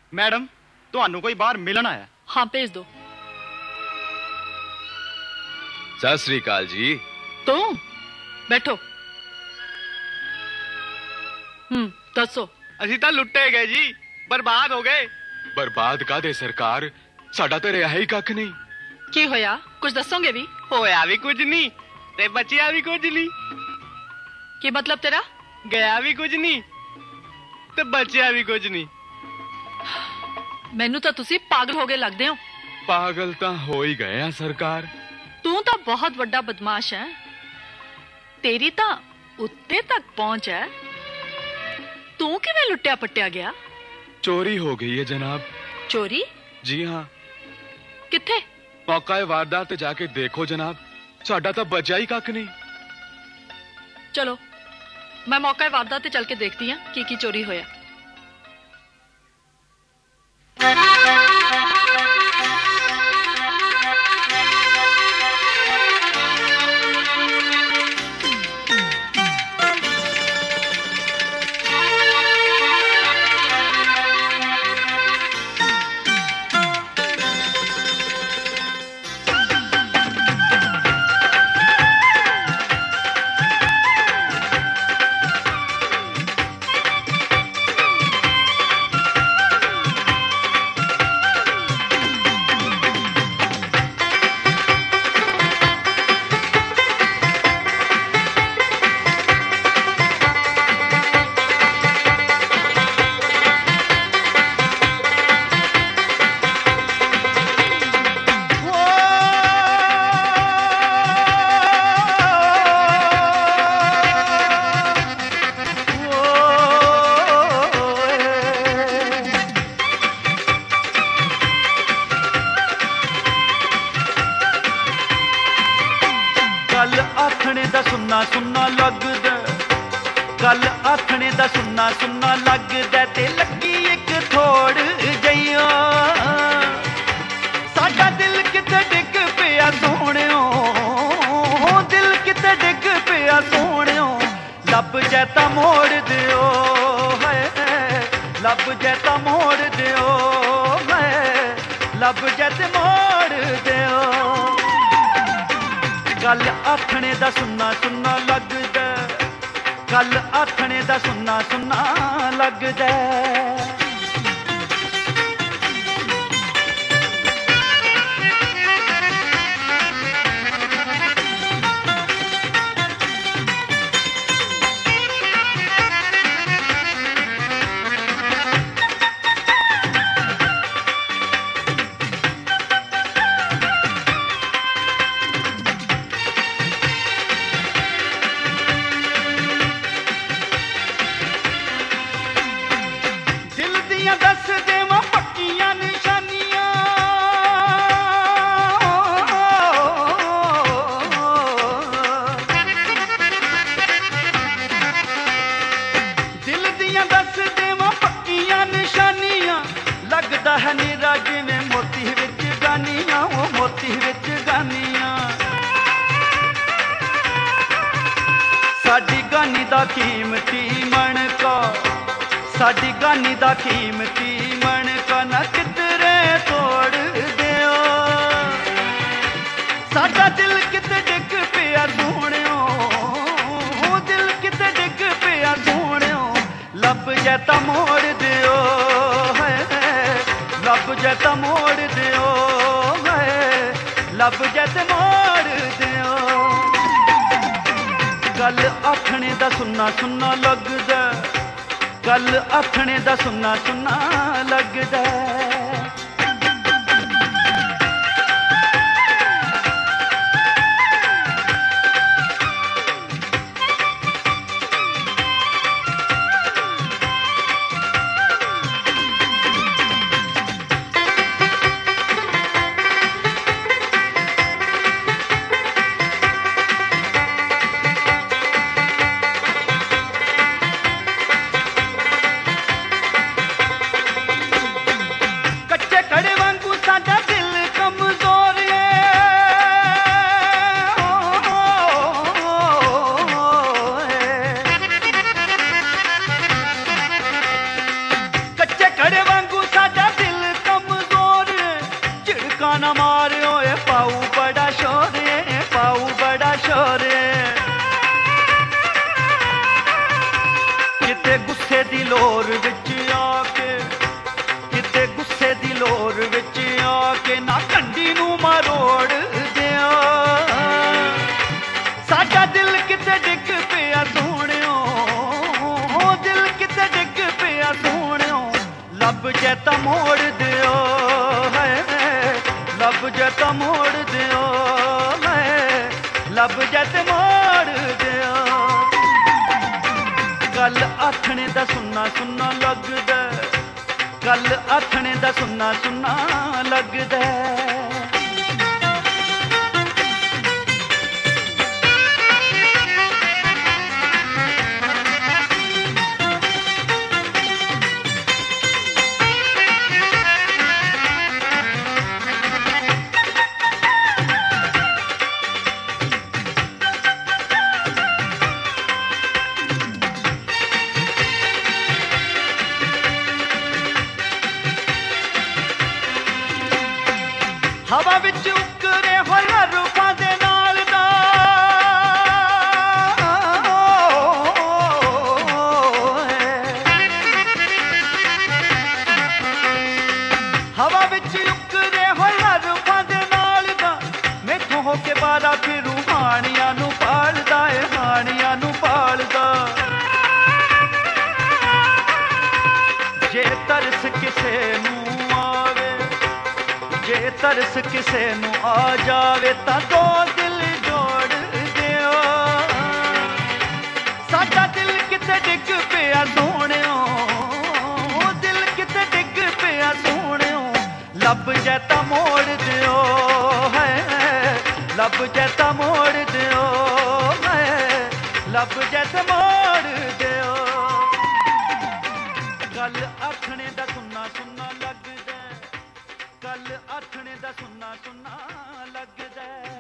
Madam ਤੁਹਾਨੂੰ ਕੋਈ ਬਾਹਰ ਮਿਲਣ ਆਇਆ। हाँ भेज दो। सत श्री अकाल जी। तुम बैठो। दसो। ਅਸੀਂ ਤਾਂ ਲੁੱਟੇ ਗਏ ਜੀ, ਬਰਬਾਦ ਹੋ ਗਏ। बर्बाद कादे सरकार, साडा तो रिहा ही कख नहीं। की होया, कुछ दसोगे भी? ਹੋਇਆ ਵੀ ਕੁਝ ਨਹੀਂ ਤੇ ਬਚਿਆ ਵੀ ਕੁਝ ਨਹੀਂ। की मतलब तेरा? ਗਿਆ ਵੀ ਕੁਝ ਨਹੀਂ ਤੇ ਬਚਿਆ ਵੀ ਕੁਝ ਨਹੀਂ। मैनू तो तुसी पागल हो गए लगदे हो। पागल तो हो ही गए हैं सरकार। तू तो बहुत बड़ा बदमाश है। तेरी तो उत्ते तक पहुंच है। तू किवें लुट्टिया पट्टिया गया? चोरी हो गई है जनाब। चोरी? जी हाँ। किथे? मौका वारदात जाके देखो जनाब, साडा तो बचा ही कख नहीं। चलो मैं मौका वारदात चल के देखती हूँ की चोरी होया। गल आखने दा सुनना सुनना लगदा, गल आखने दा सुनना सुनना लगदा ते लगी एक थोड़ जइया। साडा दिल किते डिग पिया सोहणियो, दिल किते डिग पिया सोहणियो। लब जैता मोड़ दियो है, लब जैता मोड़ दियो है, लब जैते मोड़ दियो। गल आखने दा सुनना सुनना लगदा, गल आखने दा सुनना सुनना लगदा। दस देवां पक्कियां निशानियां, दिल दियां दस देवां पक्कियां निशानियां। लगदा है नीरा जिवें मोती विच गानियां, ओ मोती विच गानियां। साडी गानी दा कीमती मणका, साडी गानी दा कीमती मणका ना किधरे तोड़ दियो। साडा दिल किते डिग पिया सोहणियो, दिल किते डिग पिया सोहणियो। लब जैता मोड़ दियो है, लब जैता मोड़ दियो है, लब जैते मोड़ दियो। गल आखने दा सुनना सुनना लगदा, गल आखने दा सुनना सुनना लगदा। कच्चे ਲੱਭ ਜੇ ਤਾਂ ਮੋੜ ਦਿਓ ਹੈ ਲੱਭ ਜੇ ਤਾਂ ਮੋੜ ਦਿਓ ਹੈ ਲੱਭ ਜੇ ਤੇ ਮੋੜ ਦਿਓ ਗੱਲ ਆਥਣੇ ਦਾ ਸੁੰਨਾ ਸੁੰਨਾ ਲੱਗਦਾ ਗੱਲ ਆਥਣੇ ਦਾ ਸੁੰਨਾ ਸੁੰਨਾ ਲੱਗਦਾ ਹਵਾ ਵਿੱਚ ਉੱਕਰੇ ਹੋਇਆ ਰੂਪਾਂ ਦੇ ਨਾਲ ਦਾ ਹਵਾ ਵਿੱਚ ਉੱਕਰੇ ਹੋਇਆ ਰੂਪਾਂ ਦੇ ਨਾਲ ਦਾ ਮੈਥੋਂ ਹੋ ਕੇ ਬਾਰਾ ਫਿਰੂ ਹਾਣੀਆਂ ਨੂੰ ਪਾਲਦਾ ਏ ਹਾਣੀਆਂ ਨੂੰ ਪਾਲਦਾ ਜੇ ਤਰਸ ਕਿਸੇ ਨੂੰ ਜੇ ਤਰਸ ਕਿਸੇ ਨੂੰ ਆ ਜਾਵੇ ਤਾਂ ਦੋ ਦਿਲ ਜੋੜ ਦਿਓ ਸਾਡਾ ਦਿਲ ਕਿਤੇ ਡਿੱਗ ਪਿਆ ਸੋਹਣਿਓ ਦਿਲ ਕਿਤੇ ਡਿੱਗ ਪਿਆ ਸੋਹਣਿਓ ਲੱਭ ਜੇ ਤਾਂ ਮੋੜ ਦਿਓ ਹੈ ਲੱਭ ਜੇ ਤਾਂ ਮੋੜ ਦਿਓ ਹੈ ਲੱਭ ਜੇ ਤਾਂ ਮੋੜ ਦਿਓ ਗੱਲ ਆਖਣੇ ਦਾ ਸੁੰਨਾ ਸੁੰਨਾ ਲੱਗਦਾ ਗੱਲ ਆਥਣੇ ਦਾ ਸੁੰਨਾ ਸੁੰਨਾ ਲੱਗਦਾ